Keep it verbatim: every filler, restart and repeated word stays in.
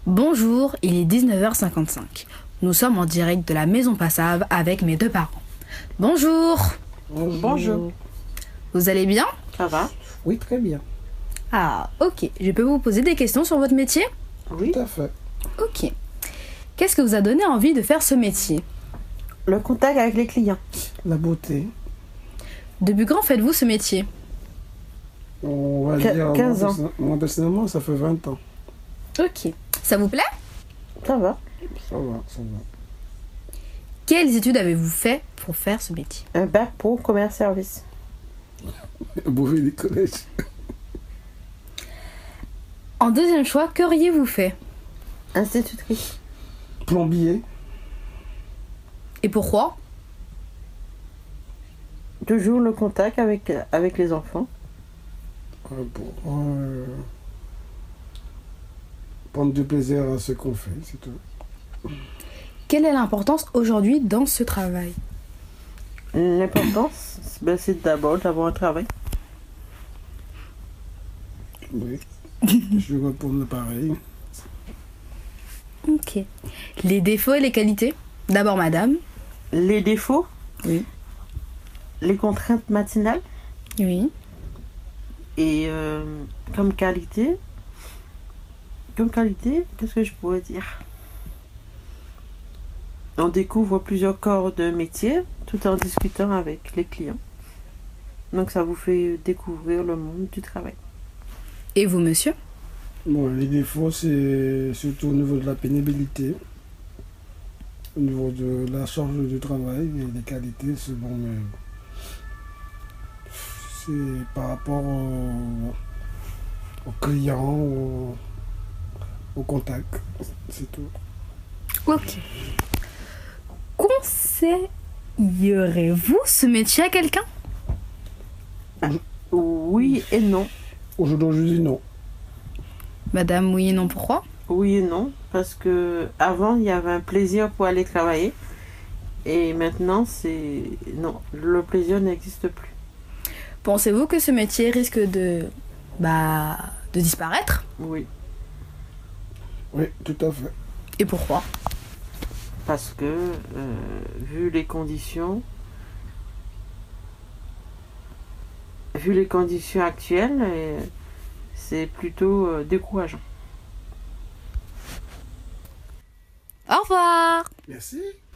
Bonjour, il est dix-neuf heures cinquante-cinq. Nous sommes en direct de la maison Passave avec mes deux parents. Bonjour. Bonjour. Bonjour. Vous allez bien? Ça va? Oui, très bien. Ah, ok. Je peux vous poser des questions sur votre métier? Oui. Tout à fait. Ok. Qu'est-ce que vous a donné envie de faire ce métier? Le contact avec les clients. La beauté. Depuis quand faites-vous ce métier? On va Qu- dire, quinze moi, ans. perso- moi, personnellement, ça fait vingt ans. Ok. Ça vous plaît? Ça va? Ça va, ça va. Quelles études avez-vous fait pour faire ce métier? Un bac pro commerce service. Beauvais des collèges. En deuxième choix, qu'auriez-vous fait? Institutrice. Plombier. Et pourquoi? Toujours le contact avec, avec les enfants. euh, Pour euh, prendre du plaisir à ce qu'on fait, c'est tout. Quelle est l'importance aujourd'hui dans ce travail? L'importance, ben, c'est d'abord d'avoir un travail. Oui. Je vais répondre pareil. Ok. Les défauts et les qualités? D'abord, madame. Les défauts, Oui. les contraintes matinales Oui. et euh, comme qualité, comme qualité, qu'est-ce que je pourrais dire? On découvre plusieurs corps de métier tout en discutant avec les clients. Donc ça vous fait découvrir le monde du travail. Et vous, monsieur? Bon, les défauts, c'est surtout au niveau de la pénibilité, au niveau de la charge du travail, et les qualités, c'est bon, mais c'est par rapport au, aux clients, au, au contact, c'est tout. Ok. Conseillerez-vous ce métier à quelqu'un? Oui et non. Aujourd'hui, je dis non. Madame, oui et non, pourquoi? Oui et non, parce que avant il y avait un plaisir pour aller travailler et maintenant c'est non, le plaisir n'existe plus. Pensez-vous que ce métier risque de... bah... de disparaître? Oui, Oui, tout à fait. Et pourquoi? parce que euh, vu les conditions, vu les conditions actuelles, euh, c'est plutôt euh, décourageant. Au revoir! Merci.